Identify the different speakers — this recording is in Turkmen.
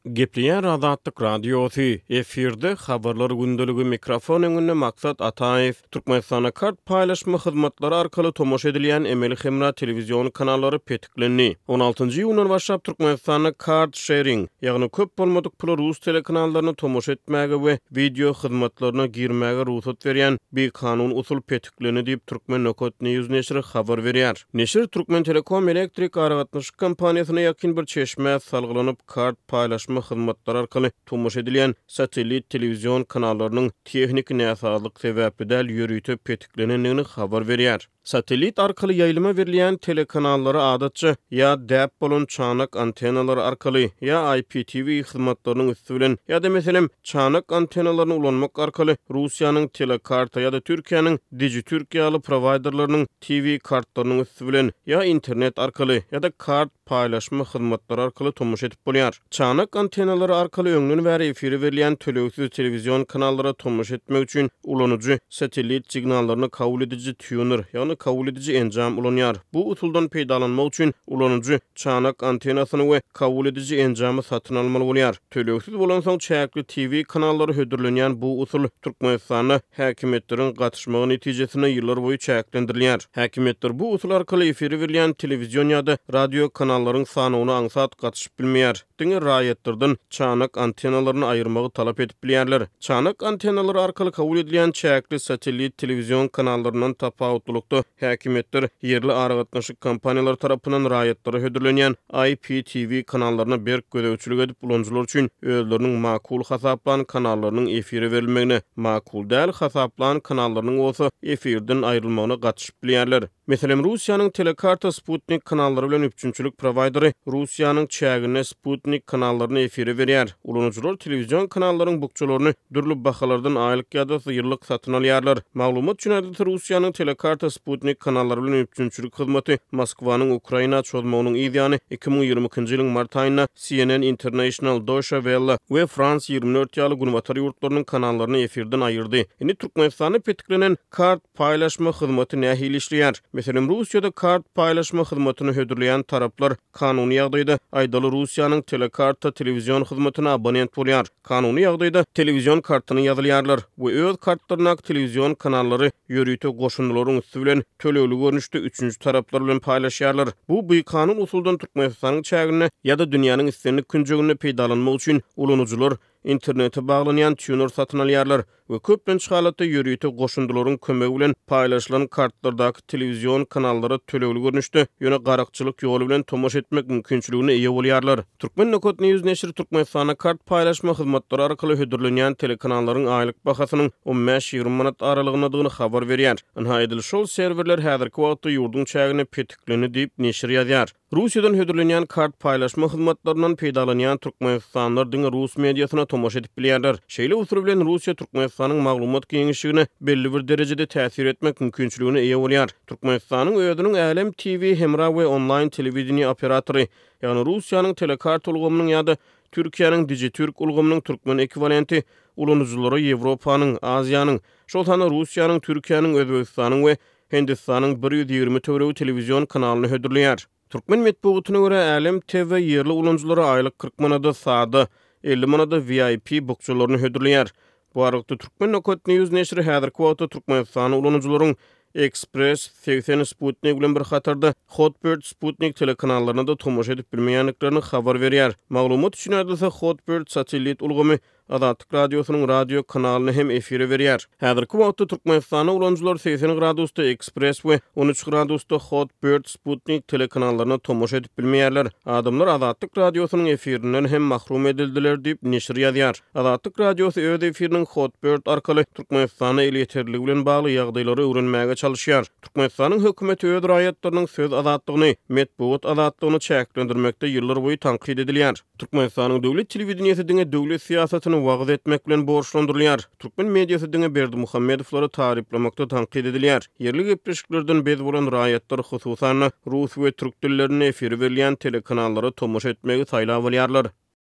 Speaker 1: Gepliýän Azatlyk Radiosu efirde habarlar gündöligi mikrofon öňünde maksat Ataýew Türkmenistana kart paýlaşma hyzmatlary arkaly tomoş edilýän Emeli Hemra telewizion kanallary petiklenni. 16-njy ýylyň başlap Türkmenistana kart sharing, ýagny köp bolmadyk pul rus telekanallarını tomoş etmäge we video hyzmatlaryna girmäge ruhsat berýän bir kanun usul petiklenni diýip Türkmen Nokot News neşri habar berýär. Neşir Türkmen Telekom elektrik aragatnaşyk kompaniýasyna ýakyn bir çeşme salgylanyp kart paýlaşma hyzmatlar arkaly tomoş edilýän satelit telewizion kanallarynyň tehnik näsalyk sebäpidäl ýürüýtip petiklenendigini habar berýär. Satelit arkaly ýaýlyma berilýän telekanallary adatça ýa däp bolan çanak antenalary arkaly ýa IPTV hyzmatlarynyň üstü bilen ýa-da meselem çanak antennalaryny ulanmak arkaly Russiýanyň telekarta ýa-da Türkiýanyň Dijitürkiýaly provayderlarynyň TV kartlarynyň üstü bilen ýa internet arkaly ýa-da kart paýlaşma hyzmatlary arkaly tomoş edip bolýar. Çanak antennalary arkaly öňden bäri efiri berilýän telewisiz telewizion kanallara tomoş etmek üçin ulanıcı satelit signallaryny kabul edici tuner ýagny kabul edici enjam ulanýar. Bu usuldan peýdalanmak üçin ulanıcı çanak antenasyny we kabul edici enjamy satyn almaly bolýar. Telewisiz bolan soň çäkli TV kanallary hödürlenýän bu usul Türkmenistana häkimetleriň gatnaşmagy netijesinde ýyllar boýu çäklendirilýär. Häkimetler bu usul arkaly efiri berilýän telewizion ýa-da radio kanalların sanyny aňsat gatnaşyp bilmeýär. Diňe raýatlardan çanak antennalaryny aýyrmagy talap edip bilýärler. Çanak antennalary arkaly kabul edilýän çäkli satelit telewizion kanallaryndan tapawutlukda häkimetler ýerli aragatnaşyk kompaniýalar tarapyndan raýatlary hödürlenýän IPTV kanallaryna berk gödäwçilik edip ulanjylar üçin özleriniň makul hasaplan kanallarının efiri verilmegine, makul däl hasaplan kanallarının olsa efirden aýrylmagyna gatnaşyp bilýärler. Meselem Russiýanyň Telekarta Sputnik kanallary bilen üçünçülük providery Russiýanyň çägine Sputnik kanallaryny efiri berýär. Ulanjylar telewizion kanallarının bukçalaryny dürli bahalardan aýlyk ýa-da ýyllyk satyn alýarlar. Maglumat üçin Russiýanyň Telekarta Sputnik kanallary bilen üçünçülük hyzmaty Moskwanyň Ukraina çözmeginiň ýylyny 2022-nji ýylyň mart aýynda CNN International, Deutsche Welle we France 24 ýaly günwatary ýurtlarynyň kanallaryny efirden aýyrdy. Indi Türkmenistana petiklenen kart paýlaşma hyzmaty nähili işleýär? Meselem Russiýada kart paýlaşma hyzmatyny hödürleýän taraplar kanuny ýagdaýda aýdaly Russiýanyň telekarta telewizion hyzmatyna abonent bolýar. Kanuny ýagdaýda telewizion kartyny ýazylýarlar we öz kartlaryna telewizion kanallary ýörüýte goşundylaryň üstü bilen töleýli görnüşde üçünçi taraplar bilen paýlaşýarlar. Bu kanun usuldan Türkmenistanyň çägine ýa-da dünýäniň islenli künjegine peýdalanmak üçin ulanjylar internete baglanýan tuner satyn alýarlar we köplenç halatda ýörüýte goşundylaryň kömegi bilen paýlaşylan kartlardaky telewizion kanallary töleýli görnüşde ýöne garakçylyk ýoly bilen tomoş etmek mümkinçiligine eýe bolýarlar. Türkmen Nokot News neşri Türkmenistana kart paýlaşma hyzmatlary arkaly hödürlenýän telekanallaryň aýlyk bahasynyň 15-20 manat aralygyndadygyny habar berýär. Anhaýdyl şol serwerler häzirki wagtda ýurdun çägine petiklenni diýip neşir ýazýar. Russiýadan hödürlenýän kart paýlaşma hyzmatlarynyň peýdalanýan türkmenistanlylar diňe rus mediasyna tomoş edip bilýärler. Şeýle usul bilen Russiýa Türkmenistanyň maglumat giňişligine belli bir derejede täsir etmek mümkinçiligine eýe bolýar. Türkmenistanyň özüniň Älem TV hemra we online telewizion operatory, ýagny Russiýanyň telekart ulgamynyň ýa-da Türkiýanyň Dijitürk ulgamynyň türkmen ekwivalenti ulanjylary Ýewropanyň, Aziýanyň, şoltany Russiýanyň, Türkiýanyň, Özbegistanyň we Hindistanyň 120 töwereği telewizion kanalyny hödürleýär. Türkmen metbuatyna görä Älem TV ýerli ulanjylary aýlyk 40 manada sada, 50 manada VIP bukçalaryny hödürleýär. Bu arada Türkmen Nokot News neşri häzirki wagtda Türkmenistan ulanjylaryň Express 80 Sputnik bilen bir hatarda Hotbird Sputnik telekanallaryna da tomoş edip bilmeýänliklerini habar berýär. Maglumat üçin adasa Hotbird satelit ulgamy Azatlyk Radiosynyň radio kanalyny hem efiri berýär. Häzirki wagtda Türkmenistana ulanjylar 80 gradusda Express we 13 gradusda Hotbird Sputnik telekanallaryna tomoş edip bilmeýärler. Adamlar Azatlyk Radiosynyň efirinden hem mahrum edildiler diýip neşir ýazýar. Azatlyk Radiosy öz efiriniň Hotbird arkaly Türkmenistana el ýeterligi bilen bagly ýagdaýlary öwrenmäge çalışýar. Türkmenistanyň hökümeti öz raýatlarynyň söz azatlygyny, metbuat azatlygyny çäklendirmekde ýyllar boýu tanqid edilýär. Türkmenistanyň döwlet telewizionyasy diňe döwlet siýasatyny wagt etmek bilen borçlandyrylýar. Türkmen mediasy diňe Berdi Muhammedowlary taryplamaqda tanqid edilýär. Yerli gepleşiklerden bez bolan raýatlar hususan rus we türk dillerini efiri berilýän telekanallary tomoş etmegi saýlap bolýarlar.